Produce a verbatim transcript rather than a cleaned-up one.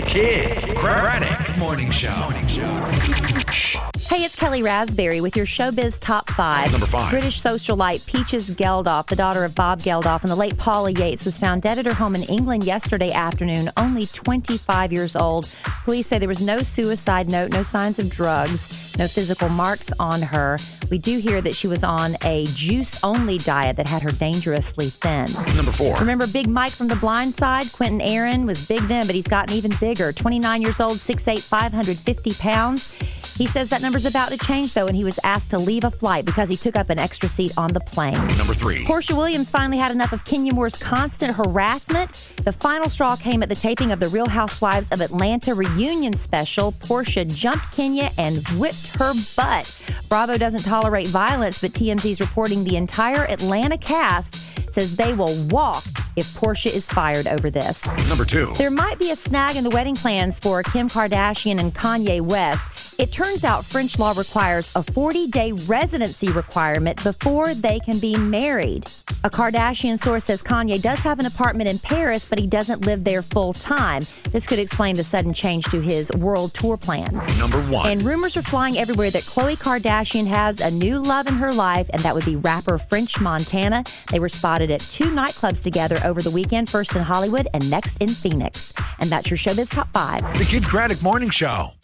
Kid Craddock Morning Show. Morning Show. Hey, it's Kelly Raspberry with your Showbiz Top five. Number five. British socialite Peaches Geldof, the daughter of Bob Geldof and the late Paula Yates, was found dead at her home in England yesterday afternoon, only twenty-five years old. Police say there was no suicide note, no signs of drugs, no physical marks on her. We do hear that she was on a juice-only diet that had her dangerously thin. Number four. Remember Big Mike from The Blind Side? Quentin Aaron was big then, but he's gotten even bigger. twenty-nine years old, six foot eight, five hundred fifty pounds. He says that number's about to change, though, and he was asked to leave a flight because he took up an extra seat on the plane. Number three. Portia Williams finally had enough of Kenya Moore's constant harassment. The final straw came at the taping of the Real Housewives of Atlanta reunion special. Portia jumped Kenya and whipped her butt. Bravo doesn't tolerate violence, but T M Z's reporting the entire Atlanta cast says they will walk if Portia is fired over this. Number two. There might be a snag in the wedding plans for Kim Kardashian and Kanye West. It turns out French law requires a forty-day residency requirement before they can be married. A Kardashian source says Kanye does have an apartment in Paris, but he doesn't live there full time. This could explain the sudden change to his world tour plans. Number one. And rumors are flying everywhere that Khloe Kardashian has a new love in her life, and that would be rapper French Montana. They were spotted at two nightclubs together over the weekend, first in Hollywood and next in Phoenix. And that's your Showbiz Top five. The Kid Craddock Morning Show.